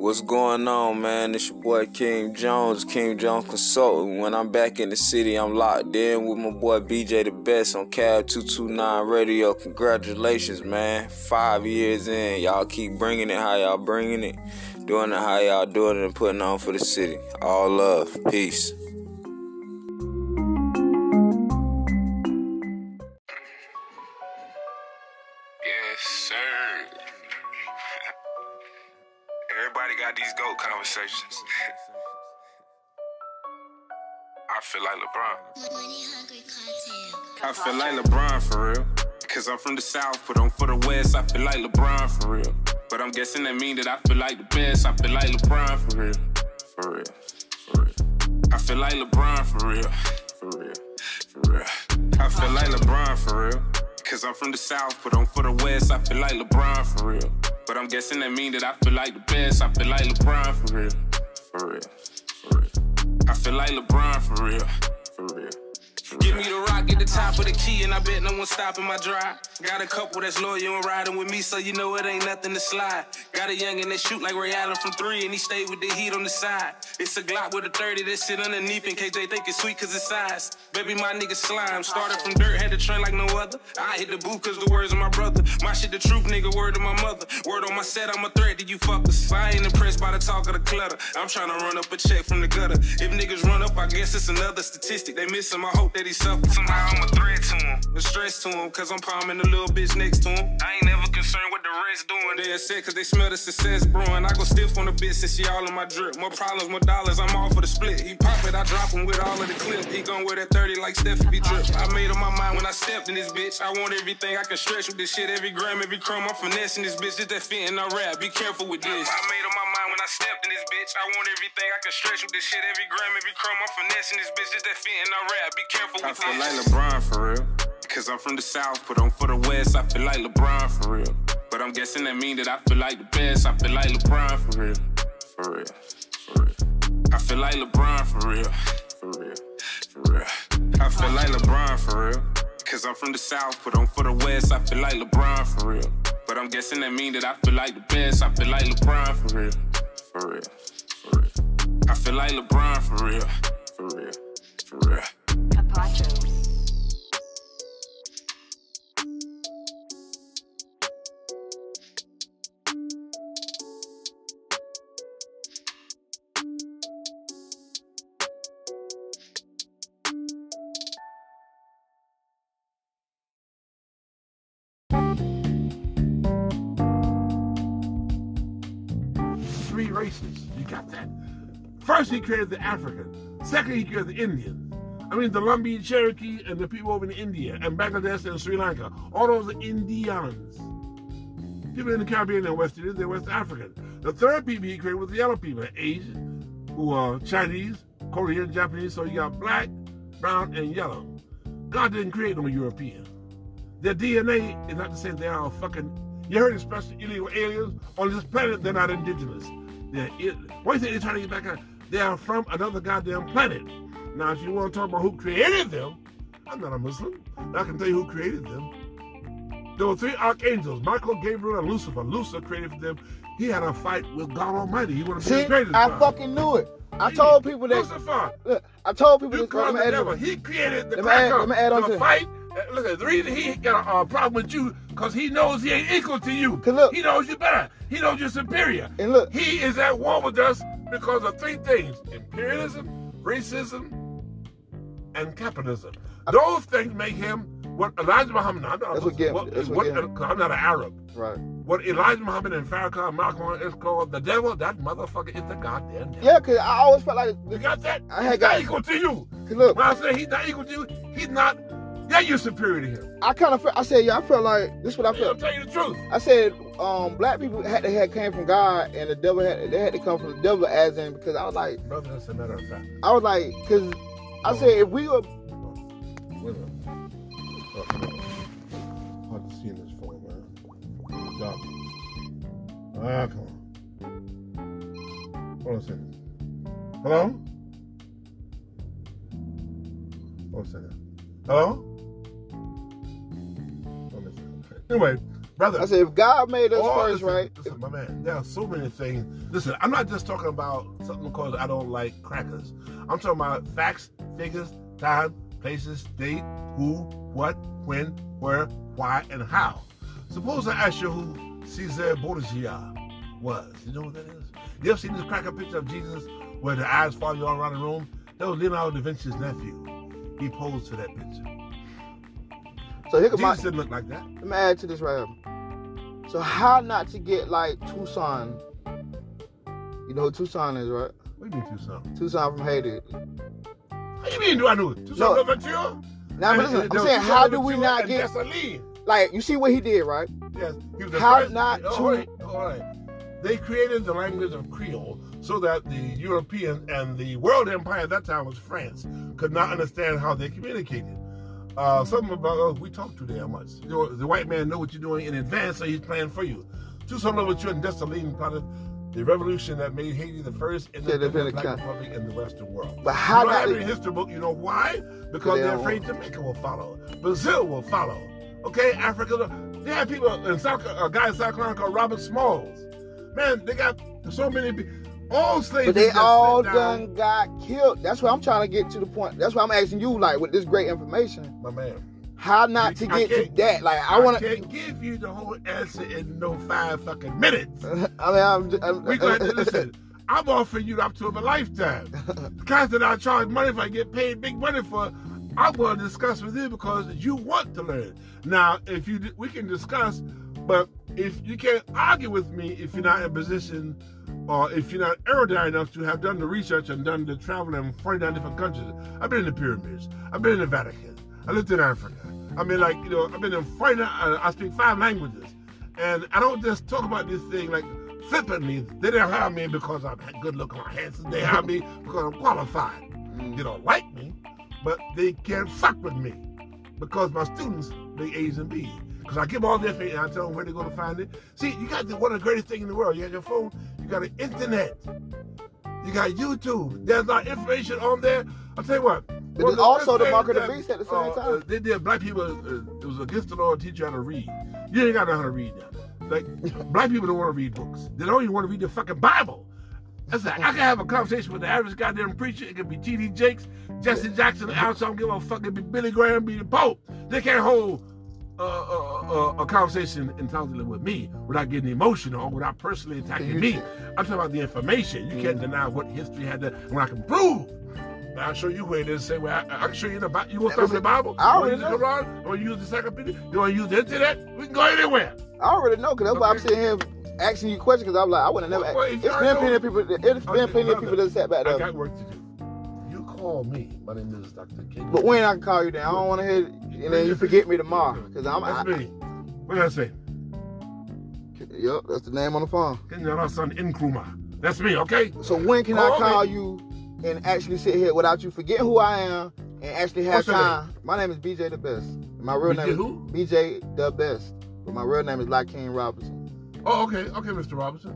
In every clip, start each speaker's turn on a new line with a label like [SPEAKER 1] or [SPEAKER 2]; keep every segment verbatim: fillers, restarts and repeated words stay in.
[SPEAKER 1] What's going on, man? It's your boy King Jones, King Jones Consultant. When I'm back in the city, I'm locked in with my boy B J the Best on Cab two two nine Radio. Congratulations, man. Five years in. Y'all keep bringing it how y'all bringing it. Doing it how y'all doing it and putting on for the city. All love. Peace.
[SPEAKER 2] Yes, sir. Everybody got these GOAT conversations. I feel like LeBron. I feel like LeBron for real. Cause I'm from the South, but I'm for the West. I feel like LeBron for real. But I'm guessing that mean that I feel like the best. I feel like LeBron for real. For real. For real. I feel like LeBron for real. For real. For real. I feel like LeBron for real. Cause I'm from the South, but I'm for the West. I feel like LeBron for real. But I'm guessing that mean that I feel like the best. I feel like LeBron for real. For real. For real. I feel like LeBron for real. For real. Give me the rock at the top of the key, and I bet no one stopping my drive. Got a couple that's loyal and riding with me, so you know it ain't nothing to slide. Got a youngin' that shoot like Ray Allen from three, and he stayed with the heat on the side. It's a Glock with a thirty that sit underneath in case they think it's sweet cause it's size. Baby, my nigga slime. Started from dirt, had to train like no other. I hit the booth cause the words of my brother. My shit the truth, nigga, word of my mother. Word on my set, I'm a threat to you fuckers. I ain't impressed by the talk of the clutter. I'm trying to run up a check from the gutter. If niggas run up, I guess it's another statistic. They miss him, I hope that he suffers. Somehow I'm a threat to him, a stress to him, cause I'm palming the little bitch next to him. I ain't never concerned with the rest doing. They upset cause they smell the success brewing. I go stiff on the bitch since she all in my drip. More problems, more dollars, I'm all for the split. He pop it, I drop him with all of the clip. He gon' wear that thirty like Steph if he drip. I made up my mind when I stepped in this bitch. I want everything I can stretch with this shit. Every gram, every crumb, I'm finessing this bitch. Just that fit and I rap, be careful with this. I made up my mind when I stepped in this bitch. I want everything I can stretch with this shit. Every gram, every crumb, I'm finessing this bitch. Just that fit and I rap, be careful with this. I feel like LeBron for real. Cause I'm from the South, but I'm for the West. I feel like LeBron for real. But I'm guessing that mean that I feel like the best. I feel like LeBron for real. For real. For real. I feel like LeBron for real. For real. For real. I feel like LeBron for real. Cause I'm from the South, but I'm for the West. I feel like LeBron for real. But I'm guessing that mean that I feel like the best. I feel like LeBron for real. For real. For real. I feel like LeBron for real. For real. For real.
[SPEAKER 3] Apache.
[SPEAKER 4] Three races. You got that? First, he created the African. Second, he created the Indians. I mean, the Lumbee, Cherokee, and the people over in India, and Bangladesh, and Sri Lanka. All those are Indians. People in the Caribbean and West Indies, they're West African. The third people he created was the yellow people, Asian, who are Chinese, Korean, Japanese. So you got black, brown, and yellow. God didn't create no European. Their D N A is not the same. They are fucking, you heard especially illegal aliens. On this planet, they're not indigenous. They're, why do you think they're trying to get back on? They are from another goddamn planet. Now, if you want to talk about who created them, I'm not a Muslim. I can tell you who created them. There were three archangels, Michael, Gabriel, and Lucifer. Lucifer created for them. He had a fight with God Almighty. He wanted to be the greatest.
[SPEAKER 5] I fucking knew it. I
[SPEAKER 4] he,
[SPEAKER 5] told people that.
[SPEAKER 4] Lucifer.
[SPEAKER 5] Look, I told people
[SPEAKER 4] you
[SPEAKER 5] that.
[SPEAKER 4] call the devil. He created the cracker for the fight. Look, the reason he got a uh, problem with you, because he knows he ain't equal to you.
[SPEAKER 5] Look,
[SPEAKER 4] he knows you better. He knows you're superior.
[SPEAKER 5] And look,
[SPEAKER 4] he is at war with us because of three things: imperialism, racism, and capitalism. Those things make him what Elijah Muhammad. I'm not,
[SPEAKER 5] that's what get,
[SPEAKER 4] what,
[SPEAKER 5] that's
[SPEAKER 4] what,
[SPEAKER 5] what
[SPEAKER 4] I'm not an Arab.
[SPEAKER 5] Right.
[SPEAKER 4] What Elijah Muhammad and Farrakhan Malcolm is called the devil. That motherfucker is the goddamn devil.
[SPEAKER 5] Yeah, cause I always felt like
[SPEAKER 4] you got that.
[SPEAKER 5] I had
[SPEAKER 4] he's
[SPEAKER 5] got
[SPEAKER 4] not equal to you.
[SPEAKER 5] Look,
[SPEAKER 4] when I say he's not equal to you, he's not. Yeah, you're superior to him.
[SPEAKER 5] I kind of felt, I said, yeah, I felt like, this is what I felt.
[SPEAKER 4] I'll tell you the truth.
[SPEAKER 5] I said, um, black people had to had came from God, and the devil had, they had to come from the devil as in, because I was like,
[SPEAKER 4] brother, that's a matter of fact.
[SPEAKER 5] I was like, because I said, if we were.
[SPEAKER 4] Wait a minute. Hard to see in this phone, man. Stop. Ah, come on. Hold on a second. Hello? Hold on a second. Hello? Anyway, Brother.
[SPEAKER 5] I said, if God made us
[SPEAKER 4] oh,
[SPEAKER 5] first,
[SPEAKER 4] listen,
[SPEAKER 5] right?
[SPEAKER 4] Listen, my man, there are so many things. Listen, I'm not just talking about something because I don't like crackers. I'm talking about facts, figures, time, places, date, who, what, when, where, why, and how. Suppose I ask you who Caesar Borgia was. You know what that is? You ever seen this cracker picture of Jesus where the eyes follow you all around the room? That was Leonardo da Vinci's nephew. He posed for that picture.
[SPEAKER 5] So here
[SPEAKER 4] Jesus
[SPEAKER 5] my,
[SPEAKER 4] didn't look like that.
[SPEAKER 5] Let me add to this right here. So how not to get like Tucson? You know who Tucson is, right?
[SPEAKER 4] What do you mean Tucson?
[SPEAKER 5] Tucson from Haiti.
[SPEAKER 4] What do you mean do I know it? Tucson
[SPEAKER 5] No.
[SPEAKER 4] Louverture?
[SPEAKER 5] Now, but listen, I'm saying, how do we not get...
[SPEAKER 4] Gasoline.
[SPEAKER 5] Like, you see what he did, right?
[SPEAKER 4] Yes. He was the
[SPEAKER 5] How
[SPEAKER 4] first,
[SPEAKER 5] not
[SPEAKER 4] oh,
[SPEAKER 5] to...
[SPEAKER 4] Wait, all right. They created the language of Creole so that the European and the world empire at that time was France could not understand how they communicated. Uh, something about us, we talk too damn much. You know, the white man know what you're doing in advance, so he's playing for you. Tucson Louverture and Dessalines plotted the revolution that made Haiti the first independent black republic in the Western world.
[SPEAKER 5] But how
[SPEAKER 4] you don't
[SPEAKER 5] not
[SPEAKER 4] have it in history book. You know why? Because they're afraid Jamaica will follow. Brazil will follow. Okay, Africa. They have people in South, a guy in South Carolina called Robert Smalls. Man, they got so many people. All slaves.
[SPEAKER 5] But they all
[SPEAKER 4] done
[SPEAKER 5] got killed. That's why I'm trying to get to the point. That's why I'm asking you, like, with this great information.
[SPEAKER 4] My man.
[SPEAKER 5] How not to get to that? Like, I, I want to.
[SPEAKER 4] I can't give you the whole answer in no five fucking minutes.
[SPEAKER 5] I mean, I'm. I'm
[SPEAKER 4] we got to listen. I'm offering you up to a lifetime. The kinds that I charge money for, I get paid big money for. I'm going to discuss with you because you want to learn. Now, if you, we can discuss, but if you can't argue with me, if you're not in a position, or if you're not erudite enough to have done the research and done the travel in forty-nine different countries. I've been in the pyramids. I've been in the Vatican. I lived in Africa. I mean, like, you know, I've been in forty-nine, I speak five languages. And I don't just talk about this thing like flippantly. They didn't hire me because I'm good looking or handsome. They hire me because I'm qualified. They don't like me, but they can't fuck with me because my students, they A's and B's. Because I give all the information and I tell them where they're going to find it. See, you got the, one of the greatest things in the world. You got your phone, you got the internet, you got YouTube. There's a lot of information on there. I'll tell you what.
[SPEAKER 5] But it's also the mark of the beast at the same
[SPEAKER 4] uh,
[SPEAKER 5] time.
[SPEAKER 4] Uh, they did black people, uh, it was against the law to teach you how to read. You ain't got to know how to read now. Like, black people don't want to read books. They don't even want to read the fucking Bible. I said, I can have a conversation with the average goddamn preacher. It could be T D Jakes, Jesse Jackson, Alex, I don't give a fuck. It could be Billy Graham, be the Pope. They can't hold uh, uh, uh, a conversation intelligently with me without getting emotional or without personally attacking me. I'm talking about the information. You can't deny what history had to, when I can prove. I'll show you where it is. Say, well, I, I can show you the Bible. You want to start with the Bible?
[SPEAKER 5] I
[SPEAKER 4] You want
[SPEAKER 5] already
[SPEAKER 4] to use the
[SPEAKER 5] know.
[SPEAKER 4] Quran? You want to use the encyclopedia? You want to use the internet? We can go anywhere.
[SPEAKER 5] I already know, because that's why I'm
[SPEAKER 4] Okay.
[SPEAKER 5] sitting here asking you questions, because I'm like, I would have never.
[SPEAKER 4] Well, well, if
[SPEAKER 5] It's
[SPEAKER 4] you
[SPEAKER 5] been
[SPEAKER 4] already
[SPEAKER 5] plenty
[SPEAKER 4] know-
[SPEAKER 5] of people. It's been
[SPEAKER 4] Okay,
[SPEAKER 5] plenty of
[SPEAKER 4] brother,
[SPEAKER 5] people that sat back
[SPEAKER 4] I
[SPEAKER 5] there.
[SPEAKER 4] got work to do. You call me. My name is Doctor K.
[SPEAKER 5] But when I can call you, then I don't want to hear, and then you forget me tomorrow, because I'm.
[SPEAKER 4] That's
[SPEAKER 5] I,
[SPEAKER 4] me. What did I say?
[SPEAKER 5] Yep, that's the name on the phone.
[SPEAKER 4] Kenyatta son Nkrumah. That's me, okay?
[SPEAKER 5] So when can
[SPEAKER 4] Call
[SPEAKER 5] I call
[SPEAKER 4] me.
[SPEAKER 5] you and actually sit here without you forgetting who I am and actually have
[SPEAKER 4] What's your
[SPEAKER 5] time? My name is B J the Best. My real
[SPEAKER 4] B J
[SPEAKER 5] name is
[SPEAKER 4] who?
[SPEAKER 5] B J the Best, but my real name is Lakeem Robinson.
[SPEAKER 4] Oh, okay, okay, Mister Robinson.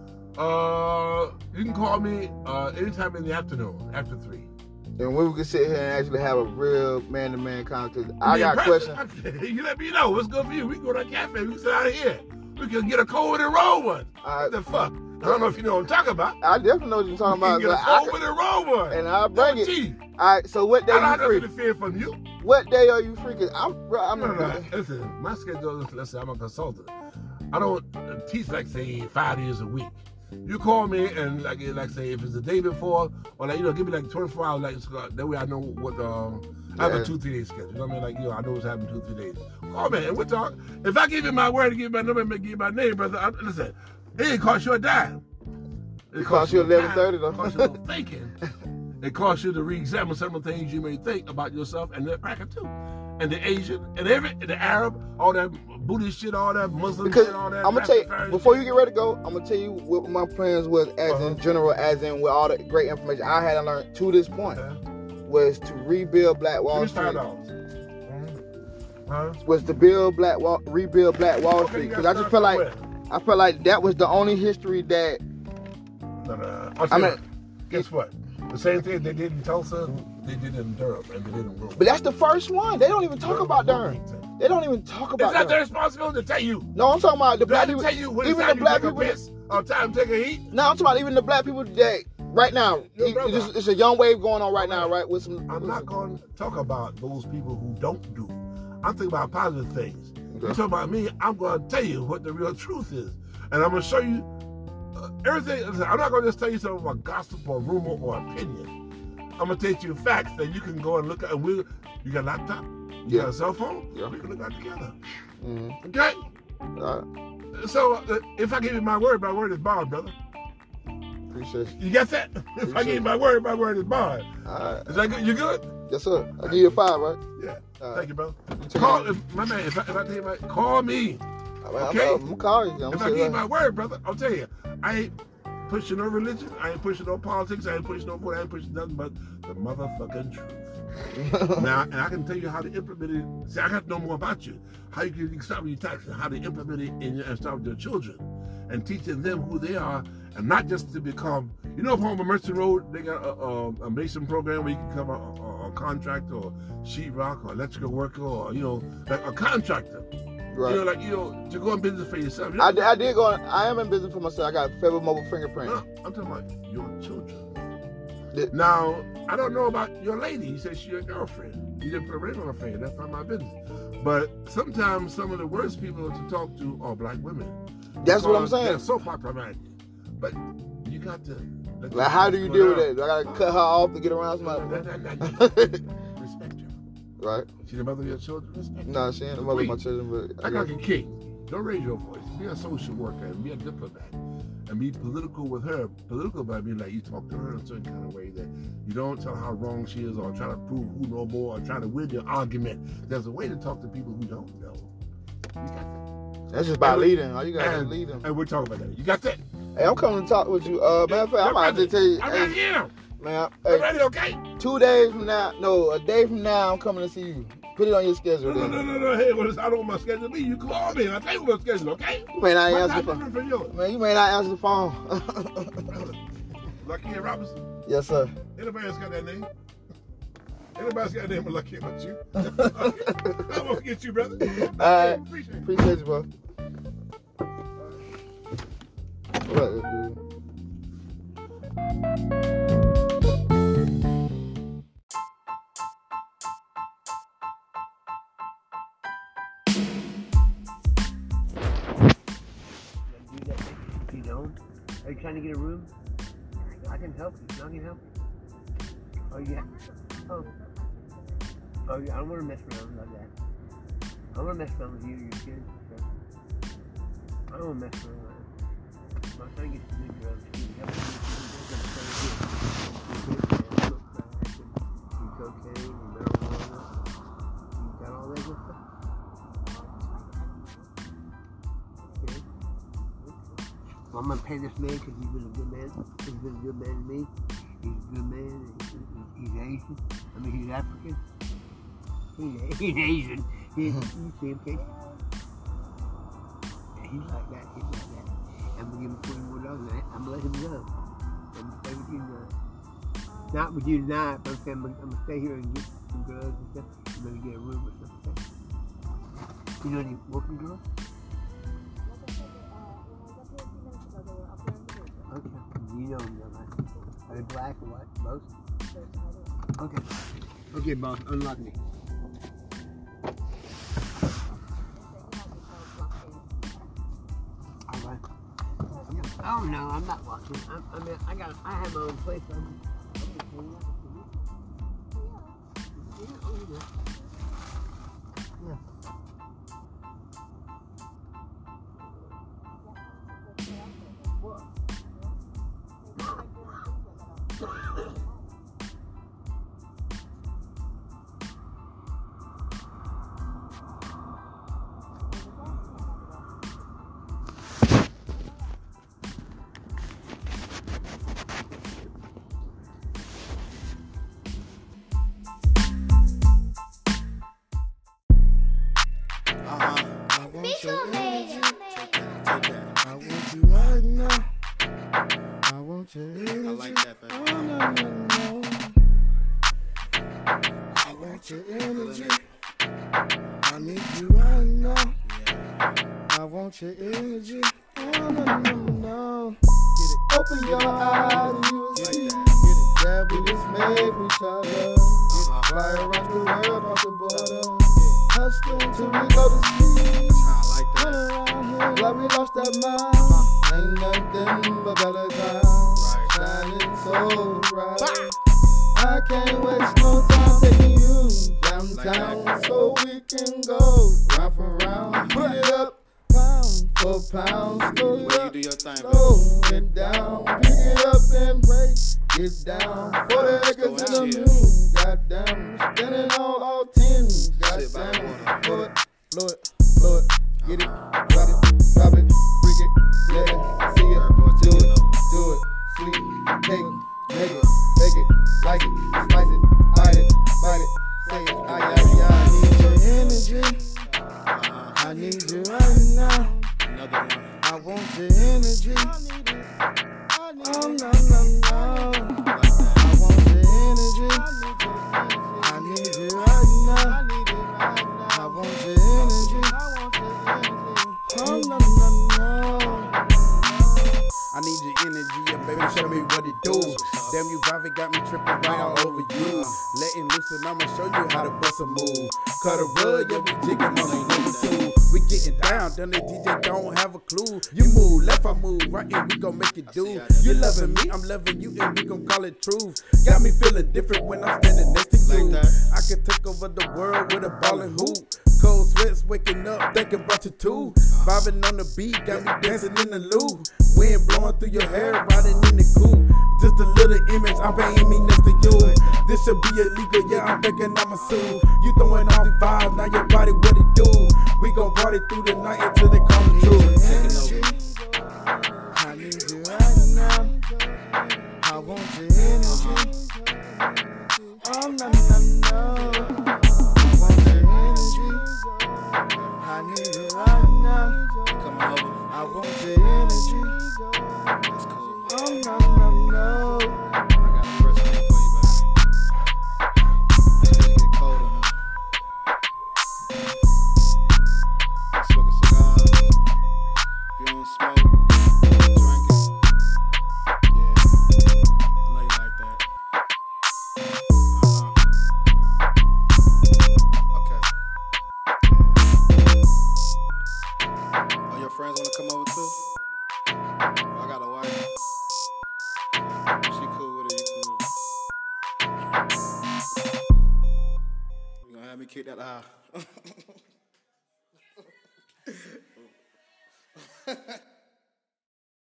[SPEAKER 4] Uh, you can call me uh anytime in the afternoon, after three.
[SPEAKER 5] And we can sit here and actually have a real man-to-man conversation. I
[SPEAKER 4] Be
[SPEAKER 5] got
[SPEAKER 4] impressive.
[SPEAKER 5] questions.
[SPEAKER 4] You let me know what's good for you. We can go to a cafe. We can sit out here. We can get a cold and roll one.
[SPEAKER 5] All right.
[SPEAKER 4] What the fuck? I don't know if you know what I'm talking about.
[SPEAKER 5] I definitely know what you're talking
[SPEAKER 4] We
[SPEAKER 5] about.
[SPEAKER 4] can get a
[SPEAKER 5] but I
[SPEAKER 4] cold
[SPEAKER 5] could-
[SPEAKER 4] and roll one.
[SPEAKER 5] and I'll bring it.
[SPEAKER 4] Gee,
[SPEAKER 5] All right, so what day
[SPEAKER 4] I don't have
[SPEAKER 5] you free?
[SPEAKER 4] nothing to fear from you.
[SPEAKER 5] What day are you free? Cause I'm, bro, I'm
[SPEAKER 4] No, no, no. Listen, my schedule is, listen, I'm a consultant. I don't uh, teach, like, say, five days a week. You call me and, like, like say, if it's the day before, or, like, you know, give me, like, twenty-four hours, like, so that way I know what, um, I have
[SPEAKER 5] Yeah.
[SPEAKER 4] a two, three day schedule. You know what I mean? Like, you know, I know what's happening two, three days. Call me and we'll talk. If I give you my word to give you my number and give you my name, brother, I, listen, it ain't cost you a dime.
[SPEAKER 5] It cost you
[SPEAKER 4] a
[SPEAKER 5] eleven
[SPEAKER 4] dime.
[SPEAKER 5] thirty though.
[SPEAKER 4] It cost you no thinking. It costs you to re-examine some of the things you may think about yourself and the cracker too. And the Asian, and every, and the Arab, all that Buddhist shit, all that Muslim
[SPEAKER 5] Because
[SPEAKER 4] shit, all that.
[SPEAKER 5] I'm gonna tell you
[SPEAKER 4] Rastafari
[SPEAKER 5] before
[SPEAKER 4] shit.
[SPEAKER 5] you get ready to go, I'm gonna tell you what my plans was, as
[SPEAKER 4] Uh-huh.
[SPEAKER 5] in general, as in with all the great information I had to learn to this point,
[SPEAKER 4] Okay.
[SPEAKER 5] was to rebuild Black
[SPEAKER 4] Give
[SPEAKER 5] Wall
[SPEAKER 4] me five
[SPEAKER 5] Street.
[SPEAKER 4] dollars. Mhm. Huh?
[SPEAKER 5] Was to build Black Wall, rebuild Black Wall
[SPEAKER 4] Okay,
[SPEAKER 5] Street,
[SPEAKER 4] you
[SPEAKER 5] because
[SPEAKER 4] gotta
[SPEAKER 5] I just
[SPEAKER 4] start
[SPEAKER 5] felt like
[SPEAKER 4] somewhere.
[SPEAKER 5] I felt like that was the only history that.
[SPEAKER 4] No, no. I'll
[SPEAKER 5] I
[SPEAKER 4] tell you
[SPEAKER 5] mean-
[SPEAKER 4] what. Guess what? The same thing they did in Tulsa, they did in Durham, and they did in Rome.
[SPEAKER 5] But that's the first one. They don't even talk about Durham.
[SPEAKER 4] Durham.
[SPEAKER 5] They don't even talk about
[SPEAKER 4] It's not
[SPEAKER 5] them.
[SPEAKER 4] their responsibility to tell you.
[SPEAKER 5] No, I'm talking about the black
[SPEAKER 4] to
[SPEAKER 5] people.
[SPEAKER 4] tell you when
[SPEAKER 5] Even
[SPEAKER 4] it's
[SPEAKER 5] the
[SPEAKER 4] time
[SPEAKER 5] black
[SPEAKER 4] you
[SPEAKER 5] people.
[SPEAKER 4] take a piss or time to take a heat.
[SPEAKER 5] No, I'm talking about even the black people that right now.
[SPEAKER 4] Your
[SPEAKER 5] It,
[SPEAKER 4] brother.
[SPEAKER 5] it's, it's a young wave going on right now, right? With some.
[SPEAKER 4] I'm not going to talk about those people who don't do. I'm thinking about positive things.
[SPEAKER 5] Okay.
[SPEAKER 4] You talk about me, I'm going to tell you what the real truth is. And I'm going to show you uh, everything. I'm not going to just tell you something about gossip or rumor or opinion. I'm going to take you facts that you can go and look at. And we, you got a laptop? You
[SPEAKER 5] Yeah.
[SPEAKER 4] got a cell phone?
[SPEAKER 5] Yeah.
[SPEAKER 4] We can look at it together.
[SPEAKER 5] Mm-hmm.
[SPEAKER 4] Okay?
[SPEAKER 5] All right.
[SPEAKER 4] So uh, if I give you my word, my word is bond, brother.
[SPEAKER 5] Appreciate you.
[SPEAKER 4] You got that? If I give you my word, my word is bond.
[SPEAKER 5] All right.
[SPEAKER 4] Is that good? You good?
[SPEAKER 5] Yes, sir. I give you a five, right?
[SPEAKER 4] Yeah.
[SPEAKER 5] All right.
[SPEAKER 4] Thank you, brother.
[SPEAKER 5] take
[SPEAKER 4] Call,
[SPEAKER 5] it.
[SPEAKER 4] if, my man, if I, if I tell you my, call me.
[SPEAKER 5] All right,
[SPEAKER 4] Okay.
[SPEAKER 5] I'm, I'm gonna call you. I'm
[SPEAKER 4] If I
[SPEAKER 5] gonna
[SPEAKER 4] give you
[SPEAKER 5] say
[SPEAKER 4] my word, brother, I'll tell you, I ain't pushing no religion, I ain't pushing no politics, I ain't pushing no vote, I ain't pushing nothing but the motherfucking truth. Now, and I can tell you how to implement it. See, I got to know more about you. How you can stop with your taxes, how to implement it in your, and start with your children, and teaching them who they are, and not just to become. You know, upon Mercer Road, they got a, a, a mason program where you can become a, a, a contractor, or sheetrock, or electrical worker, or you know, like a contractor.
[SPEAKER 5] Right.
[SPEAKER 4] You know, like you know, to go in business for yourself. You know,
[SPEAKER 5] I, did- I did go. On, I am in business for myself. I got Federal Mobile Fingerprint.
[SPEAKER 4] no, I'm talking about your children.
[SPEAKER 5] Yeah.
[SPEAKER 4] Now, I don't know about your lady. You said she's your girlfriend. You didn't put a ring on her finger. That's not my business. But sometimes some of the worst people to talk to are black women.
[SPEAKER 5] That's what I'm
[SPEAKER 4] Because
[SPEAKER 5] saying.
[SPEAKER 4] They're so problematic. But you got to. let
[SPEAKER 5] Like,
[SPEAKER 4] your
[SPEAKER 5] how do you
[SPEAKER 4] go
[SPEAKER 5] deal with
[SPEAKER 4] down.
[SPEAKER 5] that? Do I gotta cut her off to get around
[SPEAKER 4] No,
[SPEAKER 5] somebody?
[SPEAKER 4] no, no, no, no. Respect her.
[SPEAKER 5] Right.
[SPEAKER 4] She's the mother of your children. Respect her.
[SPEAKER 5] No, she ain't the mother of my children, but I
[SPEAKER 4] Like
[SPEAKER 5] got
[SPEAKER 4] a king. Don't raise your voice. Be a social worker and be a diplomat. And be political with her. Political by being like you talk to her in a certain kind of way that you don't tell her how wrong she is or try to prove who know more or try to win the argument. There's a way to talk to people who don't know. You got that.
[SPEAKER 5] That's just by
[SPEAKER 4] And-
[SPEAKER 5] leading. All you gotta do is
[SPEAKER 4] And,
[SPEAKER 5] lead them.
[SPEAKER 4] and we're talking about that. You got that?
[SPEAKER 5] Hey, I'm coming to talk with you. Uh, matter of fact, I might have to tell you.
[SPEAKER 4] I'm
[SPEAKER 5] Hey,
[SPEAKER 4] ready here.
[SPEAKER 5] man,
[SPEAKER 4] I'm
[SPEAKER 5] hey,
[SPEAKER 4] ready, okay?
[SPEAKER 5] two days from now, no, a day from now, I'm coming to see you. Put it on your schedule.
[SPEAKER 4] No, no,
[SPEAKER 5] Then.
[SPEAKER 4] no, no, no. Hey, well, I don't want my schedule to be. You call me and I'll tell you what my schedule, okay?
[SPEAKER 5] You may not
[SPEAKER 4] My
[SPEAKER 5] answer
[SPEAKER 4] time
[SPEAKER 5] the phone.
[SPEAKER 4] different from yours.
[SPEAKER 5] Man, you may not answer the phone.
[SPEAKER 4] Lucky and Robinson.
[SPEAKER 5] Yes, sir.
[SPEAKER 4] Anybody else got that name? Anybody's got a name of Lucky but you? I won't forget you, brother.
[SPEAKER 5] All right.
[SPEAKER 4] Appreciate it.
[SPEAKER 5] Appreciate you, bro. What, dude?
[SPEAKER 3] Do that if you don't. Are you trying to get a room? I can help you. I can help you. Oh yeah. Oh. Oh yeah. I don't want to mess around like that. I don't want to mess around with you or your kids. So. I don't want to mess around. My son gets to do drugs. He helps me with the drugs. Smoke crack and do cocaine and marijuana. You got all that good stuff. Okay. Well, I'm gonna pay this man because he's been a good man. He's been a good man to me. He's a good man. He's, he's Asian. I mean, he's African. He's, he's Asian. He, you see him, Casey? Yeah, he's like that. He's like that. I'm gonna give him twenty more dollars. I'm gonna let him go. I'm gonna stay with you tonight. Not with you tonight, but I'm saying I'm gonna, I'm gonna stay here and get some drugs and stuff. I'm gonna get a room or something. You know any working girls? Okay. You know them, don't I? Are they black or what? Both? Okay. Okay, boss. Unlock me. All right. Oh no, I'm not watching. I'm, I mean, I got. I have my own place. I'm, I'm just hanging out with you. Yeah. Oh, yeah. Yeah.
[SPEAKER 5] I want your energy. I want you right now. I want your energy.
[SPEAKER 6] I like that, baby.
[SPEAKER 5] Oh, no, no, no. I want your energy. I I need you right now. I want your energy. Oh, no, no, no. Get it. Open your eyes and you will see that we was made for each other. Fly around the world, across the border. Hustle till we go to sleep. Run around here like we lost our mind. Ain't nothing but better times. Shining so bright. I can't waste no time taking you downtown so we can go round for round. Put it up, pound for pound. Slow it up, slow it down. Pick it up and break it down. Forty acres in the moon, goddamn. Standing on all ten, goddamn. Flow it, flow it, flow it. Get it, drop it, drop it, freak it, let it, see it, do it, do it, sweet, take it, make it, make it, like it, slice it, bite it, bite it, say it, ay, ay, ay. I need your energy, I need you right now, I want your energy, oh no, no, no, I want your energy, I need you right now, I want your energy, oh no, no, no.
[SPEAKER 6] I need your energy, and baby, show me what it do. Damn, you vibe got me tripping right all over you. Letting loose, and I'ma show you how to bust a move. Cut a rug, yeah, we jigging on the number two. We getting down, done the D J don't have a clue. You move left, I move right, and we gon' make it do. You loving me, I'm loving you, and we gon' call it truth. Got me feeling different when I'm standing next to you. I can take over the world with a ballin' hoop. Cold sweats, waking up, thinking about you too. Vibing on the beat, got me dancing in the loop. Wind blowing through your hair, riding in the coupe. Just a little image, I'm paying me next to you. This should be illegal, yeah, I'm thinking I'ma sue. You throwing off the vibes, now your body what it do. We gon' party through the night until they come true.
[SPEAKER 5] I need you right now. I want your energy. Oh no, no, no. I want your energy. I need you right now. I want your energy. Oh no, no, no. I got a fresh name for you, baby. It's gonna get colder, huh? Smoke a cigar. If you don't smoke, drink it. Yeah, I know you like that. Uh-huh. Okay. Yeah. Oh, your friends wanna come over too? I got a wife. She cool with it, you cool. You gonna have me kick that out?